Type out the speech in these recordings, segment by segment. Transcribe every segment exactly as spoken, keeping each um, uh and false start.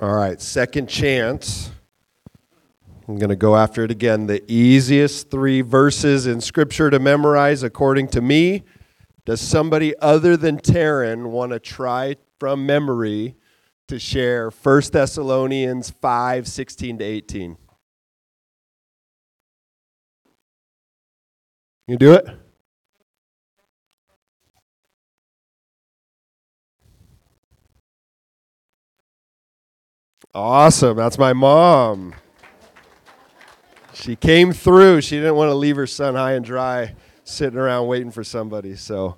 All right, second chance. I'm going to go after it again. The easiest three verses in Scripture to memorize, according to me. Does somebody other than Taryn want to try from memory to share First Thessalonians five, sixteen to eighteen? You do it? Awesome. That's my mom. She came through. She didn't want to leave her son high and dry, sitting around waiting for somebody. So,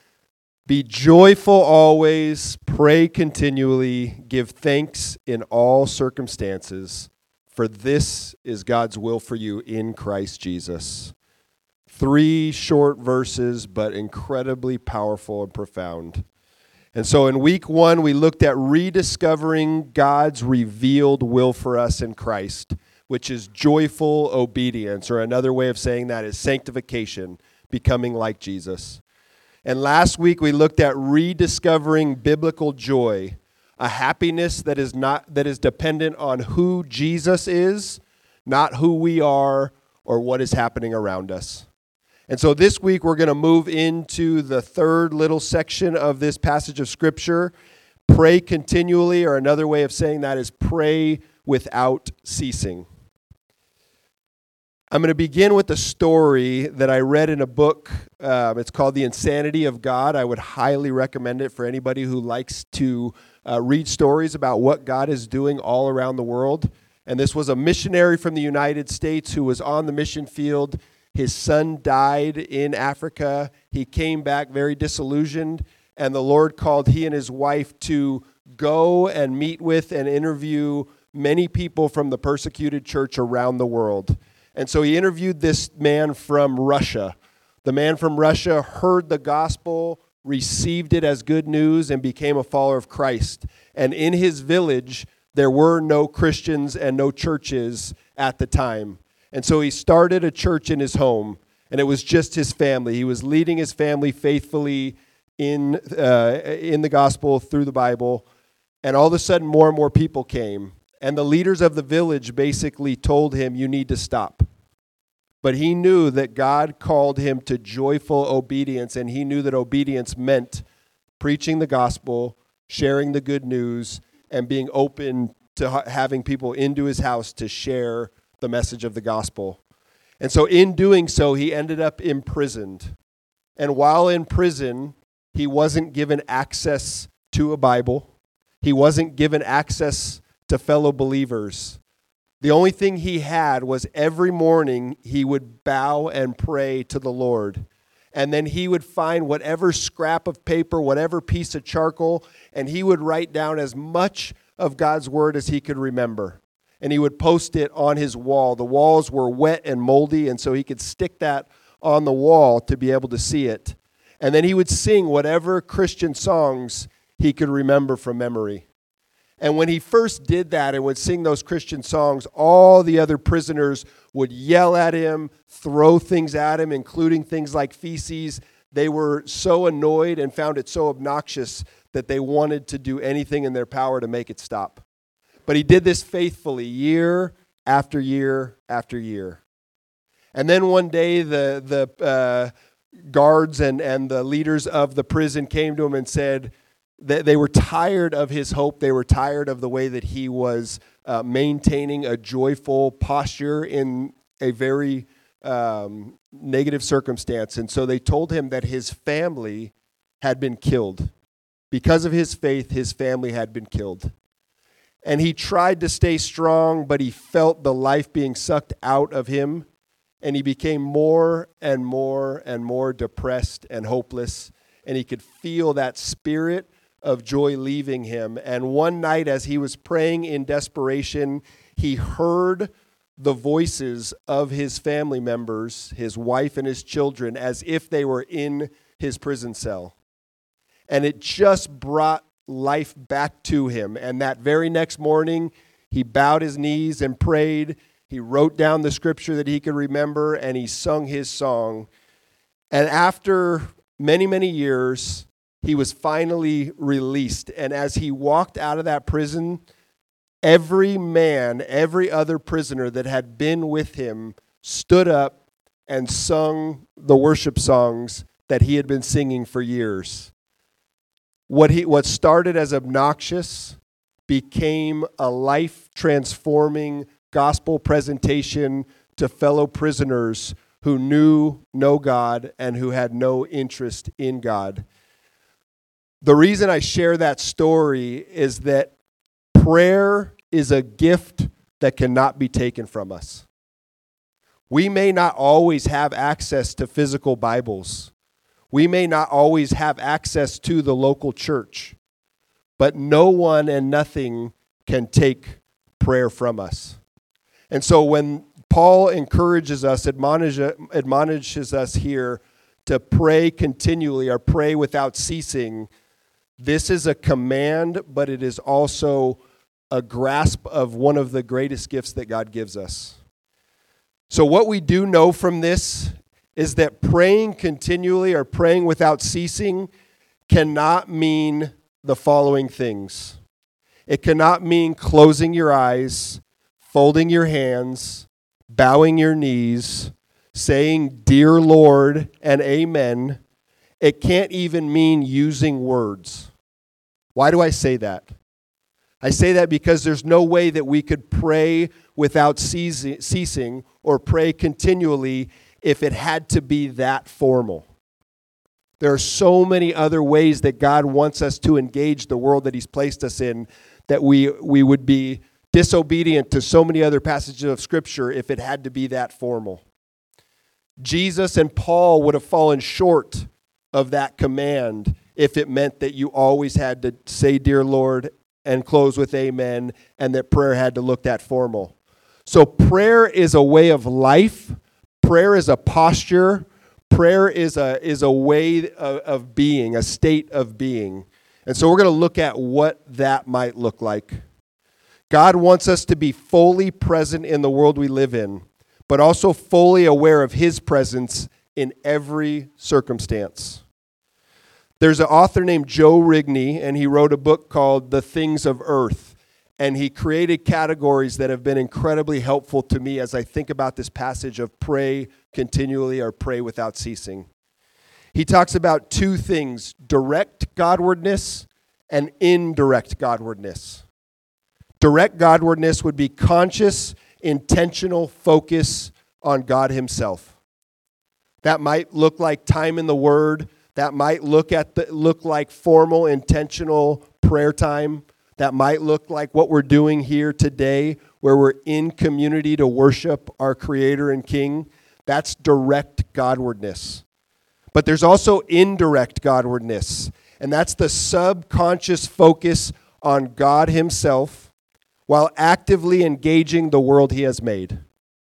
be joyful always, pray continually, give thanks in all circumstances, for this is God's will for you in Christ Jesus. Three short verses, but incredibly powerful and profound. And so in week one, we looked at rediscovering God's revealed will for us in Christ, which is joyful obedience, or another way of saying that is sanctification, becoming like Jesus. And last week, we looked at rediscovering biblical joy, a happiness that is not that is dependent on who Jesus is, not who we are or what is happening around us. And so this week, we're going to move into the third little section of this passage of Scripture, pray continually, or another way of saying that is pray without ceasing. I'm going to begin with a story that I read in a book. Um, it's called The Insanity of God. I would highly recommend it for anybody who likes to uh, read stories about what God is doing all around the world. And this was a missionary from the United States who was on the mission field. His son died in Africa. He came back very disillusioned, and the Lord called he and his wife to go and meet with and interview many people from the persecuted church around the world. And so he interviewed this man from Russia. The man from Russia heard the gospel, received it as good news, and became a follower of Christ. And in his village, there were no Christians and no churches at the time. And so he started a church in his home, and it was just his family. He was leading his family faithfully in uh, in the gospel through the Bible. And all of a sudden, more and more people came. And the leaders of the village basically told him, you need to stop. But he knew that God called him to joyful obedience, and he knew that obedience meant preaching the gospel, sharing the good news, and being open to ha- having people into his house to share the message of the gospel. And so in doing so, he ended up imprisoned. And while in prison, he wasn't given access to a Bible. He wasn't given access to fellow believers. The only thing he had was every morning he would bow and pray to the Lord. And then he would find whatever scrap of paper, whatever piece of charcoal, and he would write down as much of God's word as he could remember. And he would post it on his wall. The walls were wet and moldy, and so he could stick that on the wall to be able to see it. And then he would sing whatever Christian songs he could remember from memory. And when he first did that and would sing those Christian songs, all the other prisoners would yell at him, throw things at him, including things like feces. They were so annoyed and found it so obnoxious that they wanted to do anything in their power to make it stop. But he did this faithfully year after year after year. And then one day the the uh, guards and, and the leaders of the prison came to him and said that they were tired of his hope. They were tired of the way that he was uh, maintaining a joyful posture in a very um, negative circumstance. And so they told him that his family had been killed. Because of his faith, his family had been killed. And he tried to stay strong, but he felt the life being sucked out of him. And he became more and more and more depressed and hopeless. And he could feel that spirit of joy leaving him. And one night as he was praying in desperation, he heard the voices of his family members, his wife and his children, as if they were in his prison cell. And it just brought life back to him. And that very next morning, he bowed his knees and prayed. He wrote down the scripture that he could remember, and he sung his song. And after many, many years, he was finally released. And as he walked out of that prison, every man, every other prisoner that had been with him stood up and sung the worship songs that he had been singing for years. What he what started as obnoxious became a life-transforming gospel presentation to fellow prisoners who knew no God and who had no interest in God. The reason I share that story is that prayer is a gift that cannot be taken from us. We may not always have access to physical Bibles. We may not always have access to the local church, but no one and nothing can take prayer from us. And so when Paul encourages us, admonishes, admonishes us here to pray continually or pray without ceasing, this is a command, but it is also a grasp of one of the greatest gifts that God gives us. So what we do know from this is that praying continually or praying without ceasing cannot mean the following things. It cannot mean closing your eyes, folding your hands, bowing your knees, saying, "Dear Lord," and amen. It can't even mean using words. Why do I say that? I say that because there's no way that we could pray without ceasing or pray continually if it had to be that formal. There are so many other ways that God wants us to engage the world that he's placed us in that we, we would be disobedient to so many other passages of Scripture if it had to be that formal. Jesus and Paul would have fallen short of that command if it meant that you always had to say, "Dear Lord," and close with amen, and that prayer had to look that formal. So prayer is a way of life. Prayer is a posture. Prayer is a is a way of, of being, a state of being. And so we're going to look at what that might look like. God wants us to be fully present in the world we live in, but also fully aware of his presence in every circumstance. There's an author named Joe Rigney, and he wrote a book called The Things of Earth. And he created categories that have been incredibly helpful to me as I think about this passage of pray continually or pray without ceasing. He talks about two things: direct Godwardness and indirect Godwardness. Direct Godwardness would be conscious, intentional focus on God himself. That might look like time in the Word. That might look at the, look like formal, intentional prayer time. That might look like what we're doing here today, where we're in community to worship our Creator and King. That's direct Godwardness. But there's also indirect Godwardness, and that's the subconscious focus on God himself while actively engaging the world he has made.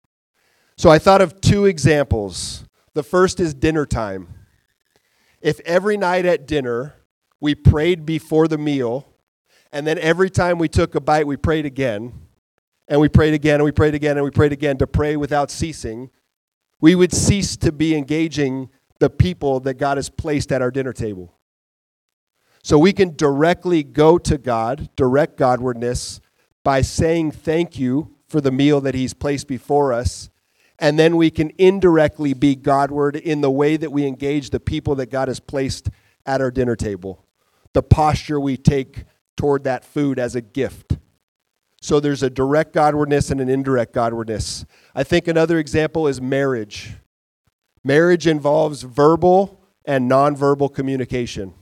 So I thought of two examples. The first is dinner time. If every night at dinner we prayed before the meal, and then every time we took a bite we prayed again, and we prayed again, and we prayed again, and we prayed again to pray without ceasing, we would cease to be engaging the people that God has placed at our dinner table. So we can directly go to God, direct Godwardness, by saying thank you for the meal that he's placed before us. And then we can indirectly be Godward in the way that we engage the people that God has placed at our dinner table. The posture we take toward that food as a gift. So there's a direct Godwardness and an indirect Godwardness. I think another example is marriage. Marriage involves verbal and nonverbal communication.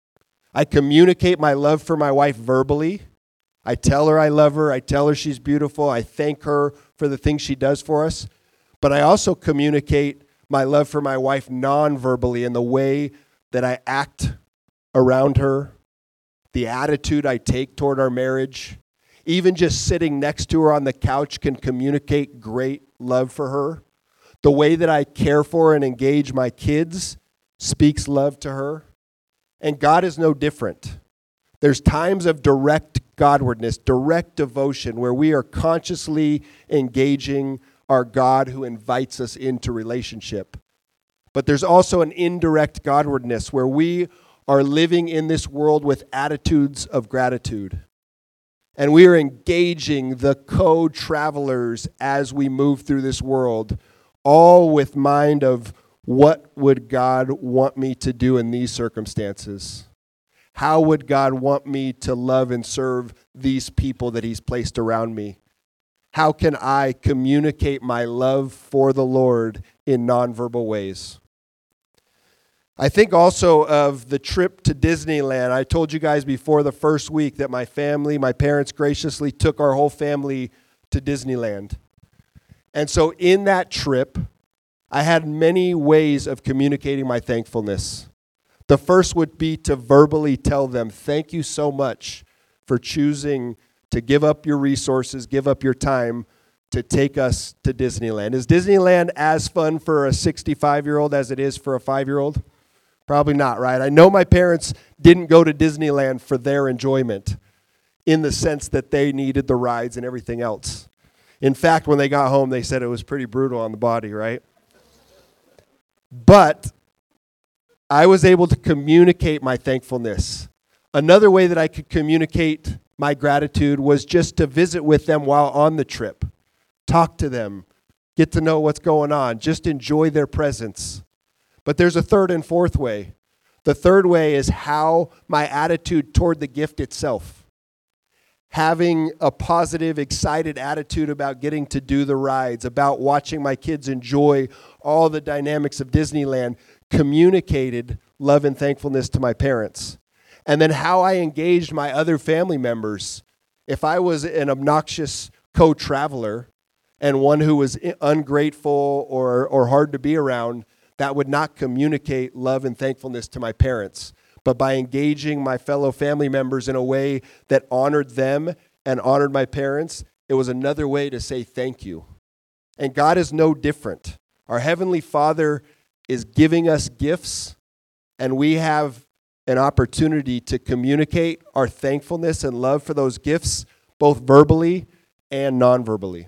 I communicate my love for my wife verbally. I tell her I love her. I tell her she's beautiful. I thank her for the things she does for us. But I also communicate my love for my wife non-verbally in the way that I act around her, the attitude I take toward our marriage. Even just sitting next to her on the couch can communicate great love for her. The way that I care for and engage my kids speaks love to her. And God is no different. There's times of direct Godwardness, direct devotion, where we are consciously engaging our God who invites us into relationship. But there's also an indirect Godwardness where we are living in this world with attitudes of gratitude. And we are engaging the co-travelers as we move through this world, all with mind of what would God want me to do in these circumstances? How would God want me to love and serve these people that he's placed around me? How can I communicate my love for the Lord in nonverbal ways? I think also of the trip to Disneyland. I told you guys before the first week that my family, my parents graciously took our whole family to Disneyland. And so in that trip, I had many ways of communicating my thankfulness. The first would be to verbally tell them, thank you so much for choosing to give up your resources, give up your time to take us to Disneyland. Is Disneyland as fun for a sixty-five-year-old as it is for a five-year-old? Probably not, right? I know my parents didn't go to Disneyland for their enjoyment in the sense that they needed the rides and everything else. In fact, when they got home, they said it was pretty brutal on the body, right? But I was able to communicate my thankfulness. Another way that I could communicate my gratitude was just to visit with them while on the trip. Talk to them, get to know what's going on, just enjoy their presence. But there's a third and fourth way. The third way is how my attitude toward the gift itself. Having a positive, excited attitude about getting to do the rides, about watching my kids enjoy all the dynamics of Disneyland, communicated love and thankfulness to my parents. And then how I engaged my other family members. If I was an obnoxious co-traveler and one who was ungrateful or, or hard to be around, that would not communicate love and thankfulness to my parents. But by engaging my fellow family members in a way that honored them and honored my parents, it was another way to say thank you. And God is no different. Our Heavenly Father is giving us gifts, and we have an opportunity to communicate our thankfulness and love for those gifts, both verbally and non-verbally.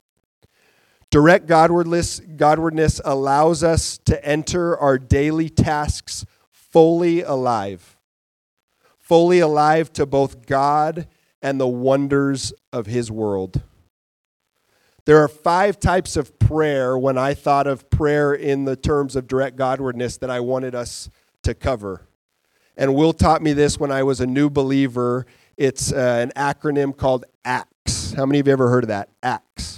Direct Godwardness, Godwardness allows us to enter our daily tasks fully alive. Fully alive to both God and the wonders of his world. There are five types of prayer when I thought of prayer in the terms of direct Godwardness that I wanted us to cover. And Will taught me this when I was a new believer. It's uh, an acronym called ACTS. How many of you ever heard of that? ACTS.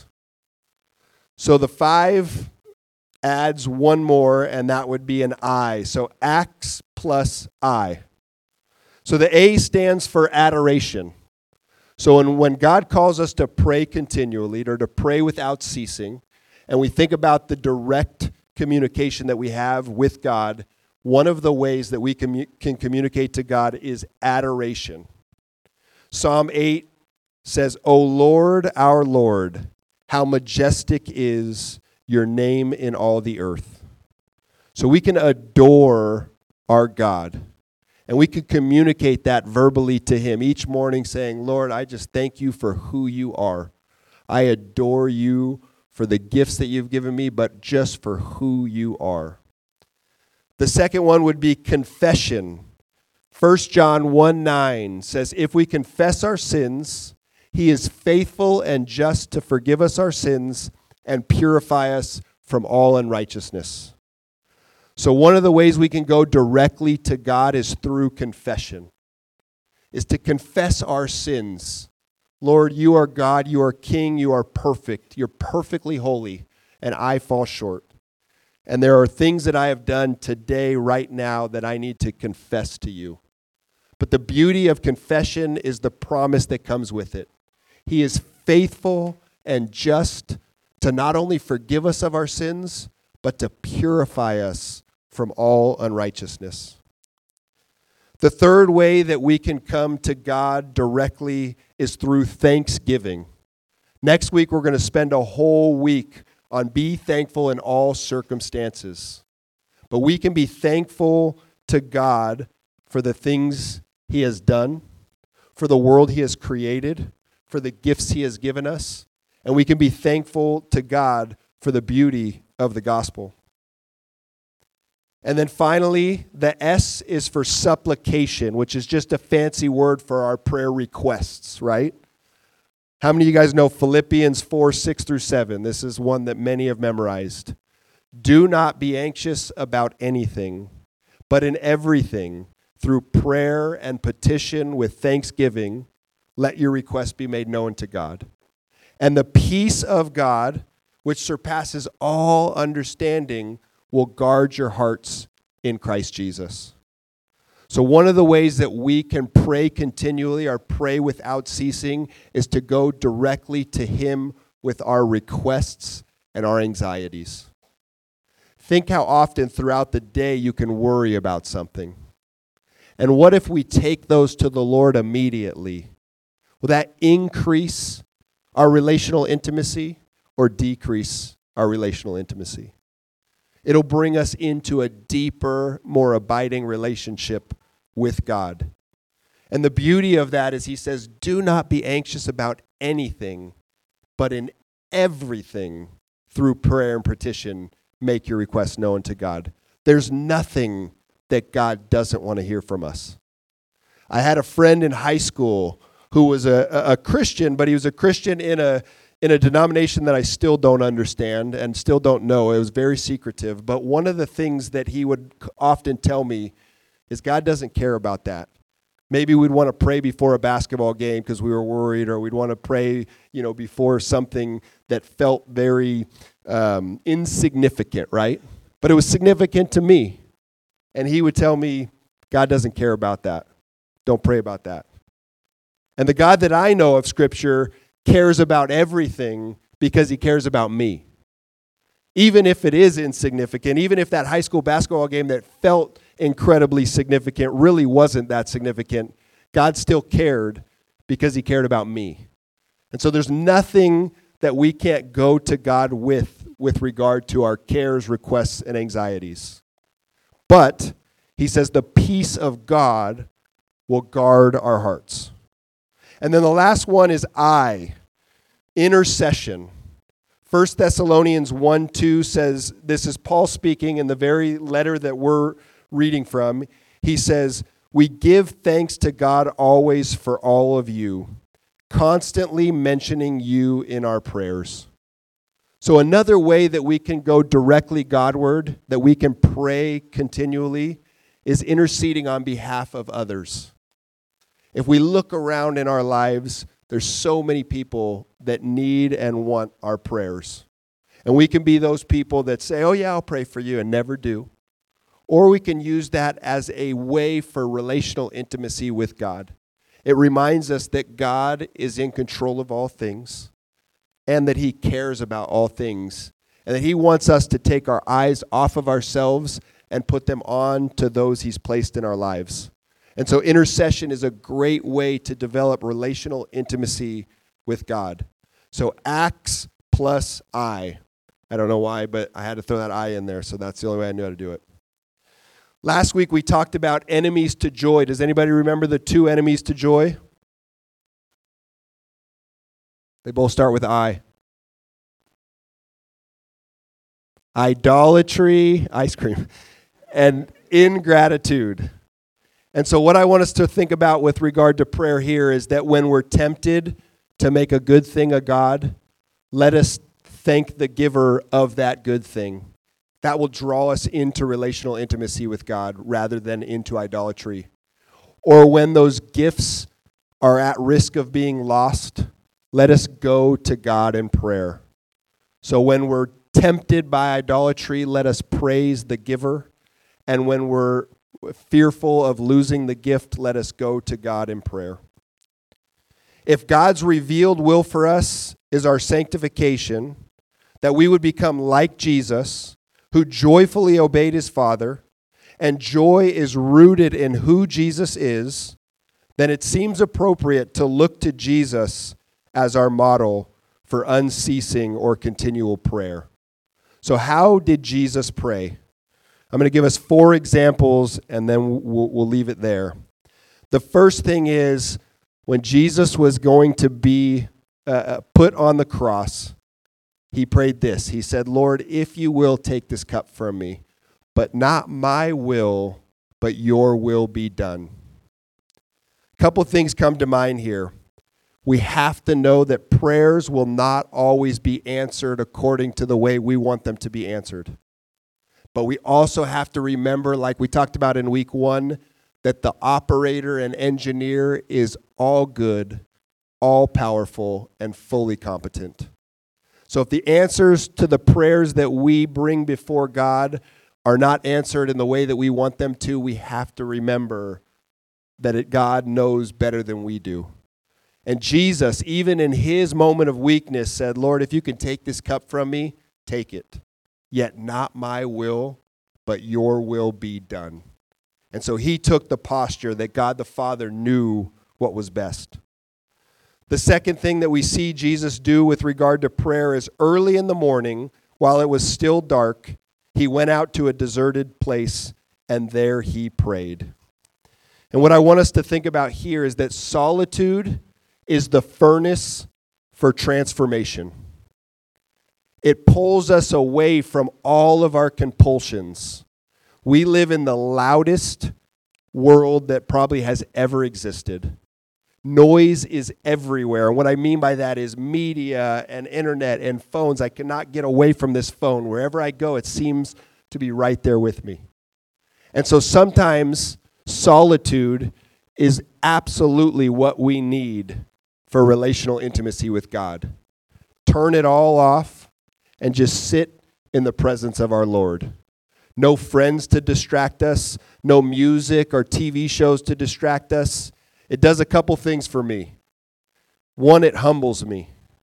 So the five adds one more, and that would be an I. So ACTS plus I. So the A stands for adoration. So when, when God calls us to pray continually, or to pray without ceasing, and we think about the direct communication that we have with God, one of the ways that we commu- can communicate to God is adoration. Psalm eight says, O Lord, our Lord, how majestic is your name in all the earth. So we can adore our God. And we can communicate that verbally to him each morning saying, Lord, I just thank you for who you are. I adore you for the gifts that you've given me, but just for who you are. The second one would be confession. First John one nine says, if we confess our sins, he is faithful and just to forgive us our sins and purify us from all unrighteousness. So one of the ways we can go directly to God is through confession, is to confess our sins. Lord, you are God, you are King, you are perfect, you're perfectly holy, and I fall short. And there are things that I have done today, right now, that I need to confess to you. But the beauty of confession is the promise that comes with it. He is faithful and just to not only forgive us of our sins, but to purify us from all unrighteousness. The third way that we can come to God directly is through thanksgiving. Next week, we're going to spend a whole week on be thankful in all circumstances. But we can be thankful to God for the things he has done, for the world he has created, for the gifts he has given us, and we can be thankful to God for the beauty of the gospel. And then finally, the S is for supplication, which is just a fancy word for our prayer requests, right? How many of you guys know Philippians four, six through seven? This is one that many have memorized. Do not be anxious about anything, but in everything, through prayer and petition with thanksgiving, let your requests be made known to God. And the peace of God, which surpasses all understanding, will guard your hearts in Christ Jesus. So one of the ways that we can pray continually or pray without ceasing is to go directly to Him with our requests and our anxieties. Think how often throughout the day you can worry about something. And what if we take those to the Lord immediately? Will that increase our relational intimacy or decrease our relational intimacy? It'll bring us into a deeper, more abiding relationship with God. And the beauty of that is He says, do not be anxious about anything, but in everything, through prayer and petition, make your requests known to God. There's nothing that God doesn't want to hear from us. I had a friend in high school who was a, a Christian, but he was a Christian in a in a denomination that I still don't understand and still don't know. It was very secretive. But one of the things that he would often tell me is God doesn't care about that. Maybe we'd want to pray before a basketball game because we were worried, or we'd want to pray, you know, before something that felt very um, insignificant, right? But it was significant to me. And he would tell me, God doesn't care about that. Don't pray about that. And the God that I know of Scripture cares about everything because He cares about me. Even if it is insignificant, even if that high school basketball game that felt incredibly significant really wasn't that significant, God still cared because He cared about me. And so there's nothing that we can't go to God with with regard to our cares, requests, and anxieties. But He says the peace of God will guard our hearts. And then the last one is I, intercession. First Thessalonians one two says, this is Paul speaking in the very letter that we're reading from. He says, we give thanks to God always for all of you, constantly mentioning you in our prayers. So another way that we can go directly Godward, that we can pray continually, is interceding on behalf of others. If we look around in our lives, there's so many people that need and want our prayers. And we can be those people that say, oh yeah, I'll pray for you, and never do. Or we can use that as a way for relational intimacy with God. It reminds us that God is in control of all things, and that He cares about all things, and that He wants us to take our eyes off of ourselves and put them on to those He's placed in our lives. And so intercession is a great way to develop relational intimacy with God. So Acts plus I. I don't know why, but I had to throw that I in there, so that's the only way I knew how to do it. Last week we talked about enemies to joy. Does anybody remember the two enemies to joy? They both start with I. Idolatry, ice cream, and ingratitude. And so what I want us to think about with regard to prayer here is that when we're tempted to make a good thing a God, let us thank the giver of that good thing. That will draw us into relational intimacy with God rather than into idolatry. Or when those gifts are at risk of being lost, let us go to God in prayer. So when we're tempted by idolatry, let us praise the giver. And when we're fearful of losing the gift, let us go to God in prayer. If God's revealed will for us is our sanctification, that we would become like Jesus, who joyfully obeyed His Father, and joy is rooted in who Jesus is, then it seems appropriate to look to Jesus as our model for unceasing or continual prayer. So how did Jesus pray? I'm going to give us four examples, and then we'll, we'll leave it there. The first thing is when Jesus was going to be uh, put on the cross, He prayed this. He said, Lord, if you will, take this cup from me, but not my will, but your will be done. A couple things come to mind here. We have to know that prayers will not always be answered according to the way we want them to be answered. But we also have to remember, like we talked about in week one, that the operator and engineer is all good, all powerful, and fully competent. So if the answers to the prayers that we bring before God are not answered in the way that we want them to, we have to remember that it, God knows better than we do. And Jesus, even in his moment of weakness, said, Lord, if you can take this cup from me, take it. Yet not my will, but your will be done. And so he took the posture that God the Father knew what was best. The second thing that we see Jesus do with regard to prayer is early in the morning, while it was still dark, he went out to a deserted place, and there he prayed. And what I want us to think about here is that solitude is the furnace for transformation. It pulls us away from all of our compulsions. We live in the loudest world that probably has ever existed. Noise is everywhere. And what I mean by that is media and internet and phones. I cannot get away from this phone. Wherever I go, it seems to be right there with me. And so sometimes solitude is absolutely what we need for relational intimacy with God. Turn it all off and just sit in the presence of our Lord. No friends to distract us, no music or T V shows to distract us. It does a couple things for me. One, it humbles me.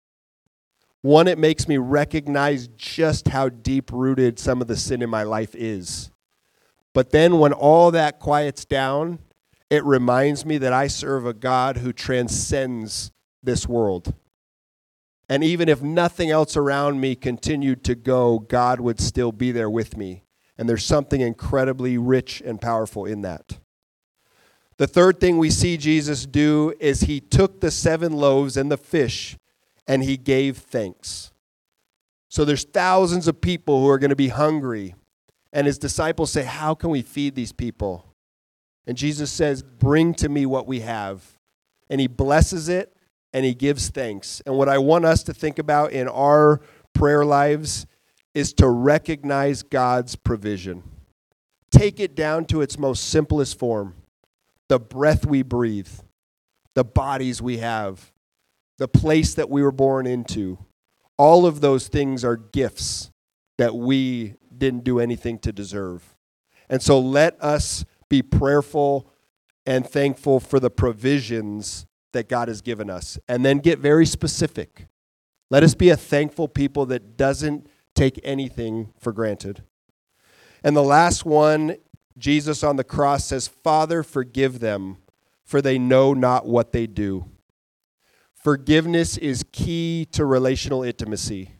One, it makes me recognize just how deep-rooted some of the sin in my life is. But then when all that quiets down, it reminds me that I serve a God who transcends this world. And even if nothing else around me continued to go, God would still be there with me. And there's something incredibly rich and powerful in that. The third thing we see Jesus do is he took the seven loaves and the fish and he gave thanks. So there's thousands of people who are going to be hungry. And his disciples say, how can we feed these people? And Jesus says, bring to me what we have. And he blesses it and he gives thanks. And what I want us to think about in our prayer lives is to recognize God's provision. Take it down to its most simplest form. The breath we breathe, the bodies we have, the place that we were born into. All of those things are gifts that we didn't do anything to deserve. And so let us be prayerful and thankful for the provisions that God has given us. And then get very specific. Let us be a thankful people that doesn't take anything for granted. And the last one, Jesus on the cross says, Father, forgive them, for they know not what they do. Forgiveness is key to relational intimacy.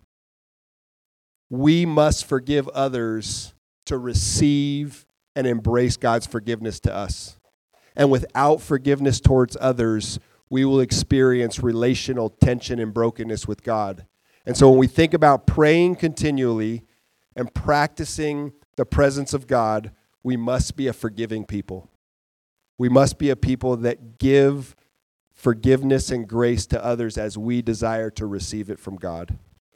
We must forgive others to receive and embrace God's forgiveness to us. And without forgiveness towards others, we will experience relational tension and brokenness with God. And so when we think about praying continually and practicing the presence of God, we must be a forgiving people. We must be a people that give forgiveness and grace to others as we desire to receive it from God.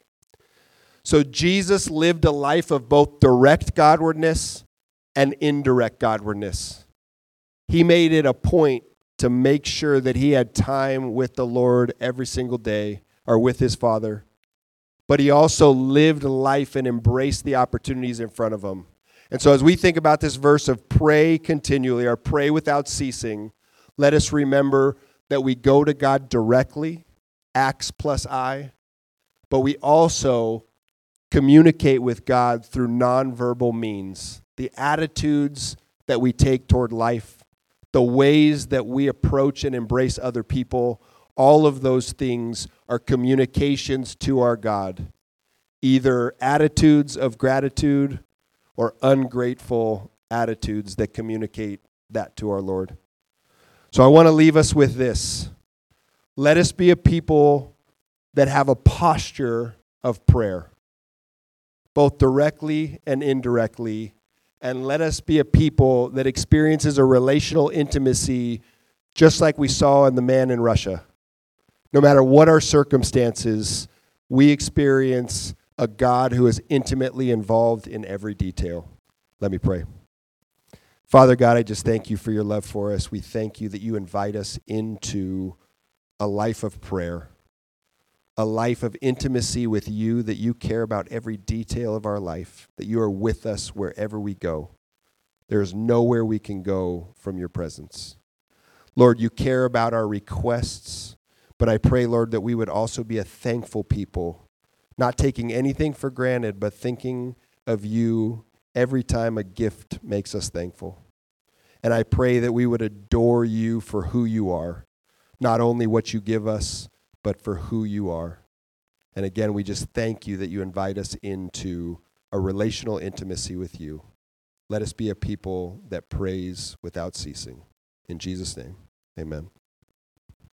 So Jesus lived a life of both direct Godwardness and indirect Godwardness. He made it a point to make sure that he had time with the Lord every single day, or with his Father. But he also lived life and embraced the opportunities in front of him. And so as we think about this verse of pray continually, or pray without ceasing, let us remember that we go to God directly, Acts plus I, but we also communicate with God through nonverbal means. The attitudes that we take toward life, the ways that we approach and embrace other people, all of those things are communications to our God. Either attitudes of gratitude or ungrateful attitudes that communicate that to our Lord. So I want to leave us with this. Let us be a people that have a posture of prayer, both directly and indirectly. And let us be a people that experiences a relational intimacy just like we saw in the man in Russia. No matter what our circumstances, we experience a God who is intimately involved in every detail. Let me pray. Father God, I just thank you for your love for us. We thank you that you invite us into a life of prayer, a life of intimacy with you, that you care about every detail of our life, that you are with us wherever we go. There is nowhere we can go from your presence. Lord, you care about our requests, but I pray, Lord, that we would also be a thankful people, not taking anything for granted, but thinking of you every time a gift makes us thankful. And I pray that we would adore you for who you are, not only what you give us, but for who you are. And again, we just thank you that you invite us into a relational intimacy with you. Let us be a people that praise without ceasing. In Jesus' name, amen.